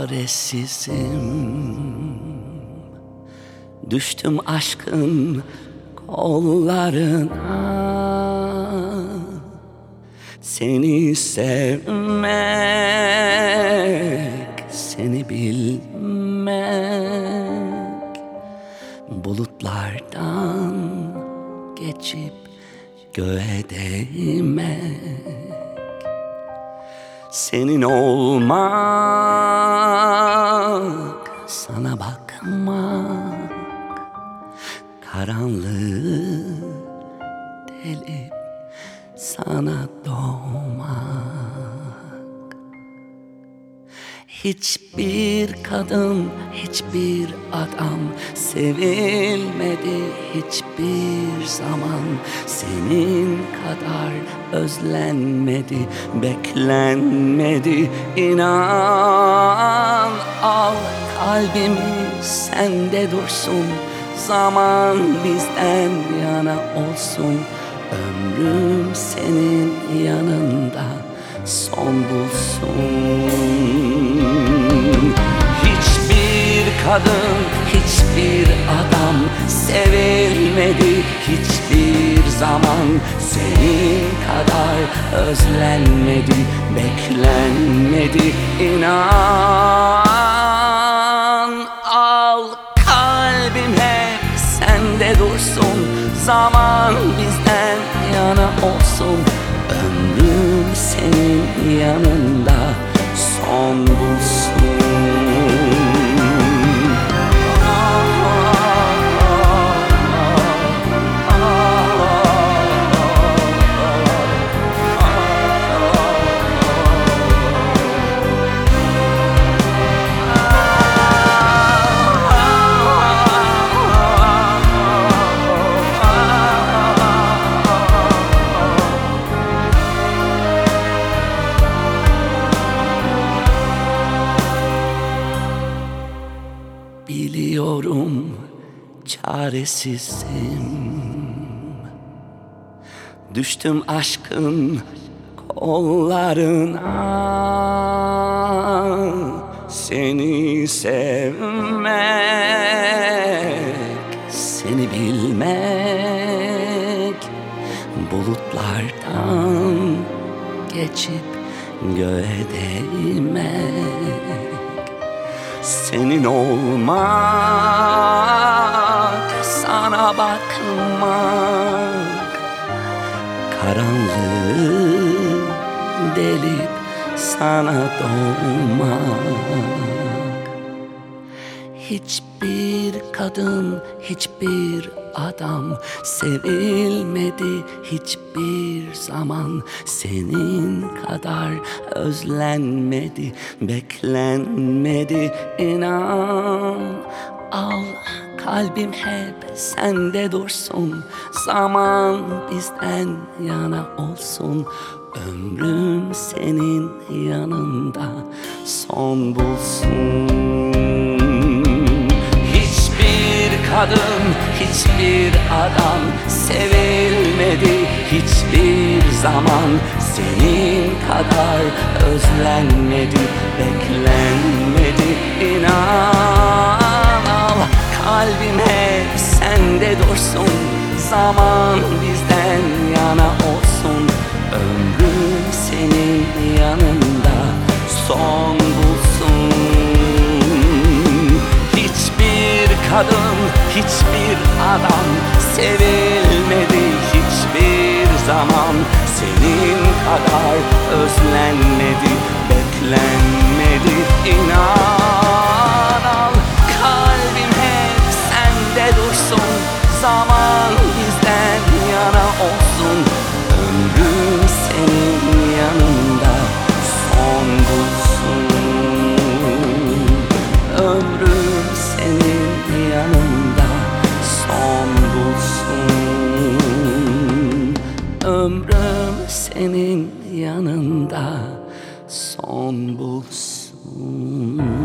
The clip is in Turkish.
çaresizim. Düştüm aşkın kollarına. Seni sevmek, seni bilmek, bulutlardan geçip göğe değmek. Senin olmak, sana bakmak, karanlığı delip sana doğmak. Hiçbir kadın, hiçbir adam sevilmedi hiçbir zaman. Senin kadar özlenmedi, beklenmedi. İnan, al kalbimi sende dursun. Zaman bizden yana olsun. Ömrüm senin yanında son bulsun. Hiçbir kadın, hiçbir adam sevilmedi hiçbir zaman. Senin kadar özlenmedi, beklenmedi. İnan, al kalbim hep sende dursun. Zaman bizden yana olsun. Ömrüm senin yanında son bulsun. Biliyorum çaresizim. Düştüm aşkın kollarına. Seni sevmek, seni bilmek, bulutlardan geçip göğe değmek. Senin olmak, sana bakmak, karanlığı delip sana doğmak. Hiçbir kadın, hiçbir adam sevilmedi hiçbir zaman. Senin kadar özlenmedi, beklenmedi. İnan, al kalbim hep sende dursun. Zaman bizden yana olsun. Ömrüm senin yanında son bulsun. Kadın, hiçbir adam sevilmedi hiçbir zaman. Senin kadar özlenmedi, beklenmedi. İnan, al kalbim hep sende dursun. Zaman bizden yana olsun. Ömrüm senin yanında son bulsun. Kadın, hiçbir adam sevilmedi hiçbir zaman. Senin kadar özlenmedi, beklenmedi. İnan, al kalbim hep sende dursun. Zaman bizden yana olsun. Ömrüm senin yanında son bulsun. Ömrüm senin yanında son bulsun. Ömrüm senin yanında son bulsun.